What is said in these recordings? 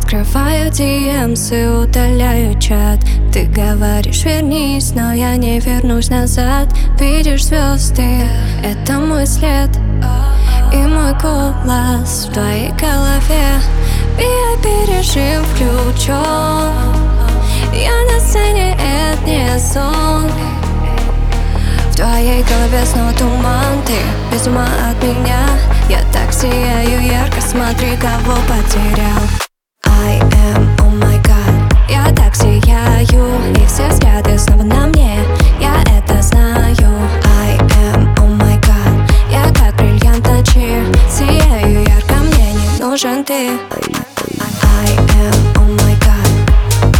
Открываю DMs и удаляю чат. Ты говоришь, вернись, но я не вернусь назад. Видишь звезды, это мой след и мой голос в твоей голове. VIP-режим включен, я на сцене, это не сон. В твоей голове снова туман, ты без ума от меня. Я так сияю ярко, смотри, кого потерял. I am, oh my god, я так сияю, и все взгляды снова на мне, я это знаю. I am, oh my god, я как бриллиант ночи, сияю ярко, мне не нужен ты. I am, oh my god,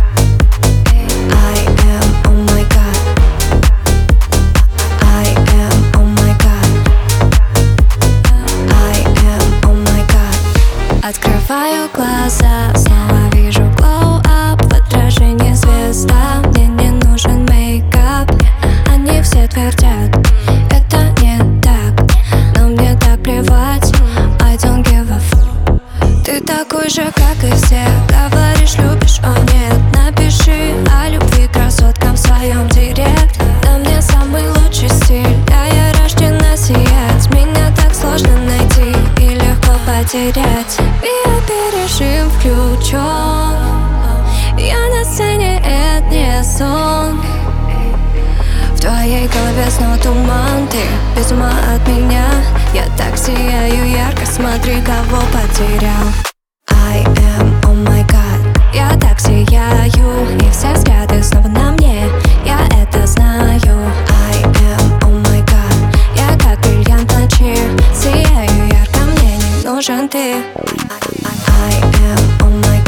I am, oh my god, I am, oh my god, I am, oh my god. Открываю глаза, снова вижу glow-up в отражении звезда. Мне не нужен мейкап, они все твердят, это не так, но мне так плевать. I don't give a fuck. Ты такой же, как и все, говоришь, любишь, о нет. Напиши о любви красоткам в своем директ. Да мне самый лучший стиль, да я рождена сиять. Меня так сложно найти и легко потерять. VIP-режим включен, я на сцене, это не сон. В твоей голове снова туман, ты без ума от меня. Я так сияю ярко, смотри, кого потерял. I am, oh my god, я так сияю, и все взгляды снова на мне, я это знаю. I am, oh my god, я как бриллиант ночи, сияю ярко, мне не нужен ты. I am, oh my